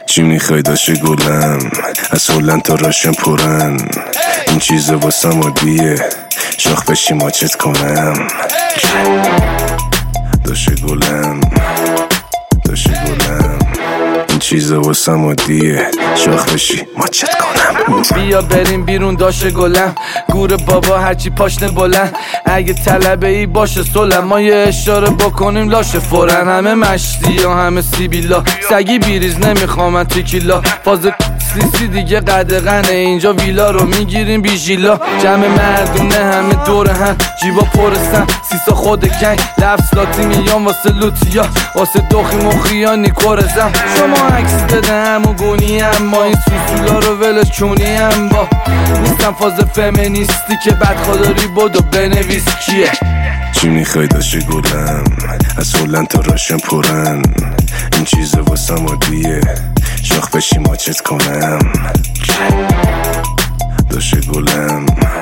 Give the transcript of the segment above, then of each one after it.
چی میخوای داشه گلم از هلند تا راشن پرن این چیزا واسم عادیه شاخ بشی ماچت کنم داشه گلم این چیزا واسم عادیه شاخ بشی ماچت کنم بیا بریم بیرون داشه گلم گور بابا هرچی پاشنه بلند اگه طلبه ای باشه سلم ما یه اشاره بکنیم لاشه فورن همه مشتی ها همه سیبیلا سگی بیریز نمیخوام من تیکیلا فاز سیسی دیگه قدغنه اینجا ویلا رو میگیریم بیژیلا جمع مردونه همه دور هم جیبا پرستن سیسا خود کنگ لفظ لاتی میان واسه لوتیا واسه دوخی مخیانی کرزم شما عکس بده همون گونی هم ما این سوسولا رو ولش چونی هم با نیستم فاز فمینیستی که بدخواداری بودو بنویس کیه چی میخوای داشه گلم از هلند تا راشن پرن این چیزا واسم عادیه شاخ بشی ماچت کنم داشه گلم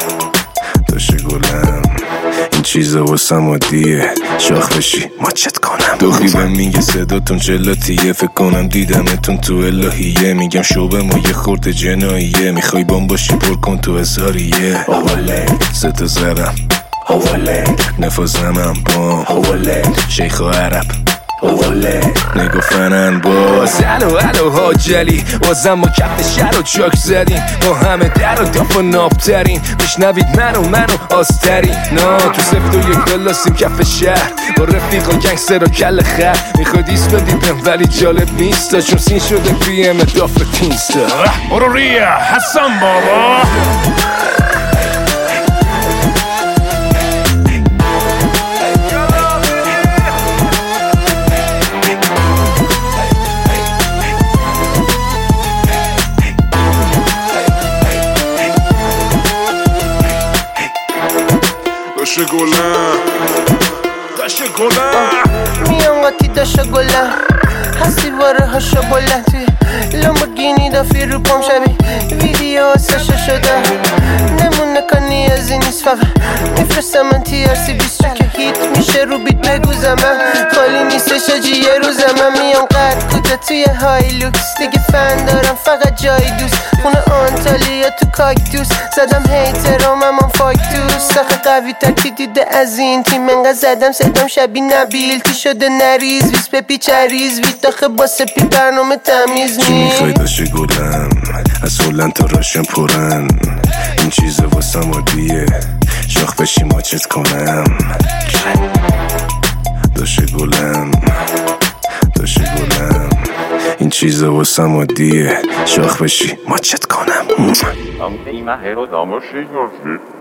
این چیزا واسم عادیه شاخ بشی ماچت کنم دوخی بهم میگه صداتون جلاتیه فکر کنم دیدمتون تو الهیه میگم شوبه ما یه خورده جناییه میخوای بام باشی پر کن تو هزاریه ستا زرم نفازمم بام شیخ و عرب نگو فنن باز الو حاجلی بازم ما کف شهر و چاک زدیم با همه در و داف و نابترین میشنوید منو آستری نا تو سفت و یک بلاسیم کف شهر با رفیق و گنگستر و کل خر میخواد ایست بدیدم ولی جالب نیستا چون سین شده پی ام داف تینستا برو ریا حسن بابا داشه گلم میان قاطی داشه گلم هستی واره هاشا بلند توی لامبورگینی دافی رو پام شبی ویدیو ساشا شده نمونه کنی از این نیست فقط میفرستم من TRC 20 که هیت میشه رو بیت بگو زمن خالی نیستش اجی یه روز من میام قد کوته توی های لوکس دیگه فن دارم فقط جای دوست خونه آنتالیا تو کاکتوس زدم هیترام هم فاک توس سخه قوی تر کی دیده از این تیم انقدر زدم صدام شبیه نبیل تی شده نریز ویس پپی چریز ویت داخه با سپی برنامه تمیز چی میخوای داشه گلم از هلند تا راشن پرن این چیزا واسم عادیه شاخ بشی ماچت کنم داشه گلم این چیزا واسم عادیه شاخ بشی ماچت کنم